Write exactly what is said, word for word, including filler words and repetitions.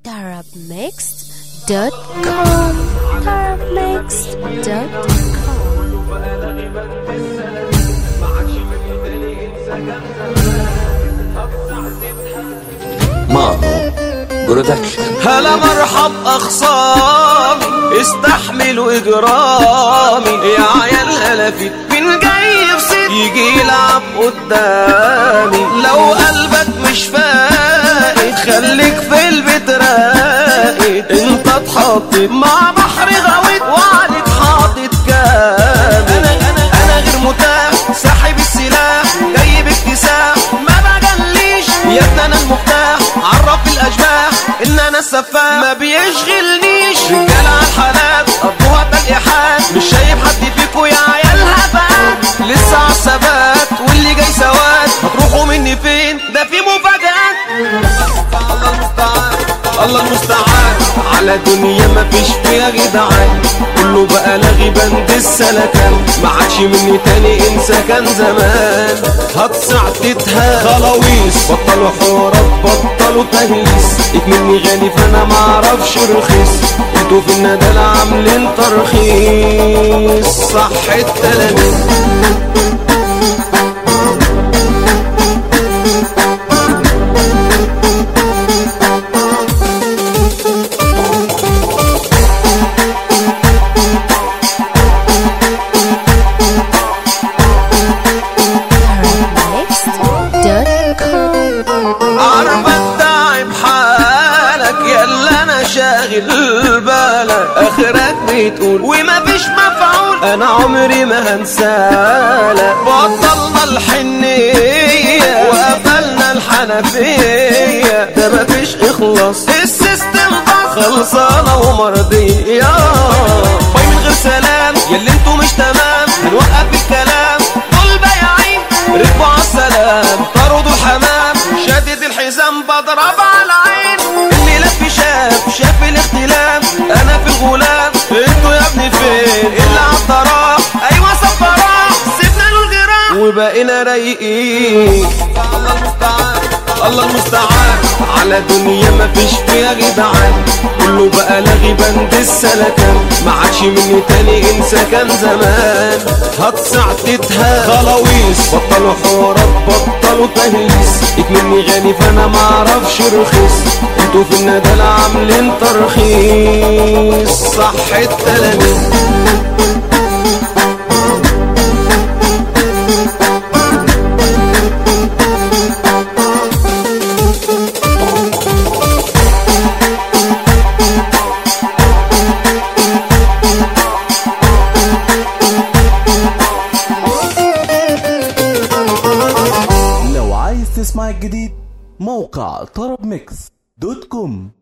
طرب ميكس دوت كوم طرب ميكس دوت كوم. مانو برودكشن. هلا مرحب اخصامي استحملوا اجرامي يا عيال هلفت من جاي يفسد يجي يلعب قدامي. لو قلبك مش فاقد خليك في البيت راقد. انت اتحطيت مع بحر غويط وعليك حاطط كامل. انا انا انا غير متاح ساحب السلاح جاي باكتساح ما بجليش يا ابني انا المفتاح عرف الاشباح ان انا السفاح ما بيشغلنيش. رجاله على الحالات قضوها تلقيحات مش شايف حد فيكو يا عيال هبات. لسه على الثبات واللي جاي سواد هتروحوا مني فين ده في مفاجآت. الله المستعان الله المستعان على دنيا مفيش فيها جدعان. كله بقى لغي بند السلكان ما عادش مني تاني انسى كان زمان. هتصعتتها خلاويص بطلوا حوارات بطلوا تهيس. اكمني غالي فانا معرفش رخيص. انتوا في الندال عاملين ترخيص صح التلاميذ. شاغل بالك اخرك بتقول وما فيش مفعول. انا عمري ما هنسالك. بطلنا الحنية وقفلنا الحنفية ده ما فيش اخلاص. السيستم خلصانة ومرضية باي من غير سلام. ياللي انتوا مش تمام هنوقف الكلام. دول بايعين ركبوا عالسلام طردوا الحمام. شدد الحزام بضرب على العين. اللي لف شاف شاف الاختلاف. انا في الغلاف انتوا يا ابني فين اللي عالطراح. ايوه صفراح سيبنا له الجراح وبقينا رايقين. الله المستعان الله المستعان على دنيا مفيش فيها جدعان. كله بقى لغي بند السلكان ما عادش مني تاني انسى كان زمان. هتصعتتها خلاويص بطلوا حوارات بطلوا تهيس. اكمني غالي فانا معرفش رخيص. انتوا في الندال عاملين ترخيص صح التلاميذ. لو عايز تسمع الجديد موقع طرب ميكس دوت كوم.